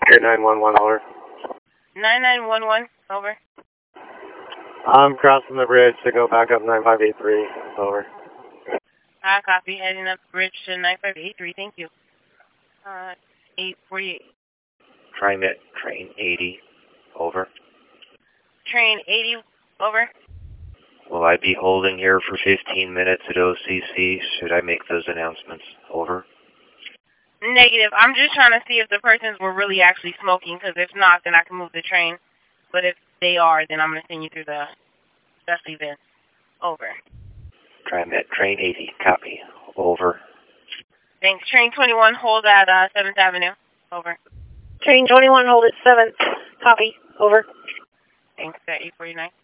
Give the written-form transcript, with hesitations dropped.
Air 911, over. 9911, over. I'm crossing the bridge to go back up 9583, over. Copy, heading up bridge to 9583, thank you. 848. TriMet, train 80, over. Train 80, over. Will I be holding here for 15 minutes at OCC? Should I make those announcements? Over. Negative. I'm just trying to see if the persons were really actually smoking, because if not, then I can move the train. But if they are, then I'm going to send you through the special event. Over. TriMet, train 80, copy. Over. Thanks. Train 21, hold at 7th Avenue. Over. Train 21, hold at 7th. Copy. Over. Thanks, 849.